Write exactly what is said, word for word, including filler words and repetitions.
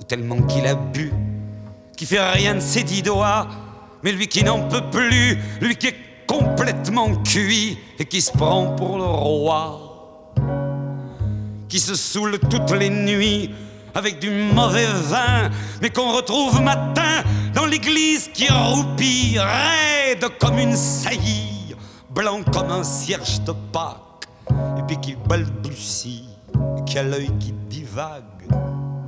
tellement qu'il a bu, qui fait rien de ses dix doigts, mais lui qui n'en peut plus, lui qui est complètement cuit et qui se prend pour le roi, qui se saoule toutes les nuits avec du mauvais vin, mais qu'on retrouve matin dans l'église qui roupille, raide comme une saillie, blanc comme un cierge d'Pâques, et puis qui balbutie, et qui a l'œil qui divague.